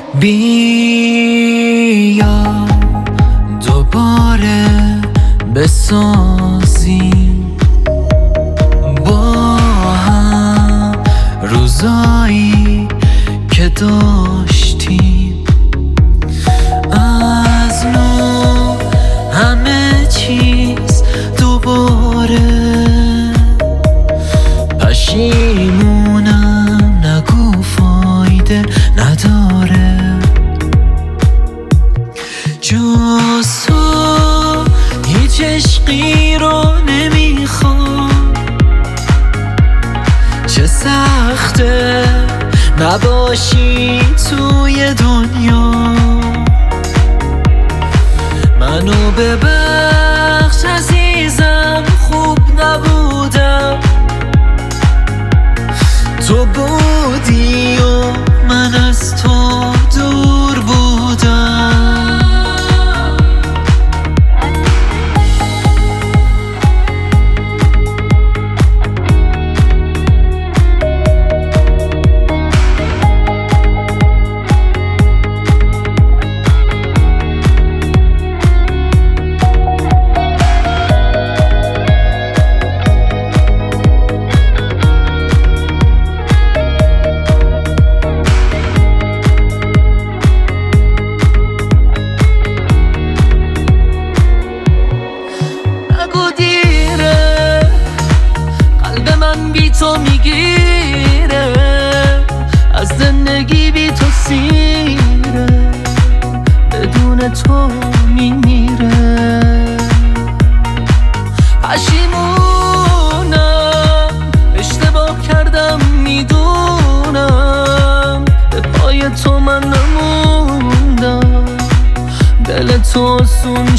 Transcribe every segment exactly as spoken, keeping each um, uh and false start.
بیا دوباره بسازیم با هم روزایی که داشتیم، از نو همه چیز دوباره. پشیمونم نگو فایده نداره، جز تو هیچ عشقی رو نمیخوام. چه سخته نباشی توی دنیا، منو ببخش عزیزم خوب نبودم، تو بودی و من از تو دور بودم. بی تو میگیره، از زندگی بی تو سیره، بدون تو میمیره. پشیمونم اشتباه کردم میدونم، به پای تو من نموندم، دل تو آسون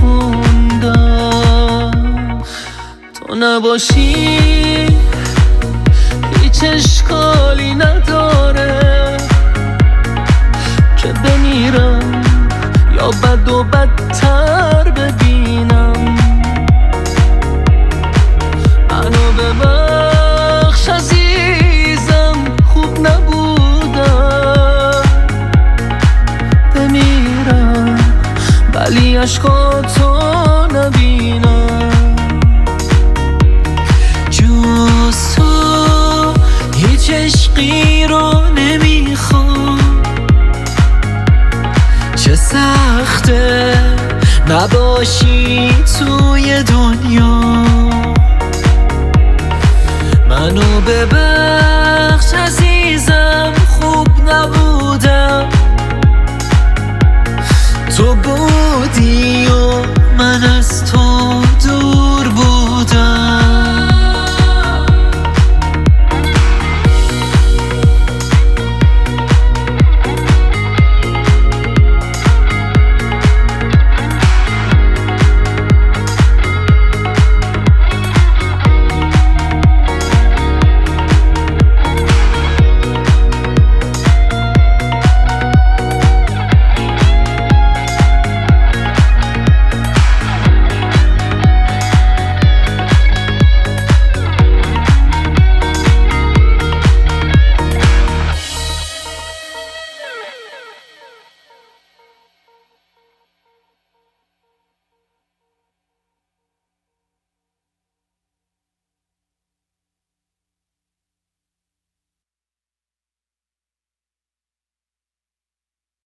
شکوندم. تو نباشی هیچ اشکالی نداره که بمیرم یا بد و بدتر ببینم. منو ببخش عزیزم خوب نبودم، بمیرم ولی عشقاتو نبینم. جز تو هیچ عشقی رو نمیخوام، چه سخته نباشی توی دنیا، منو ببر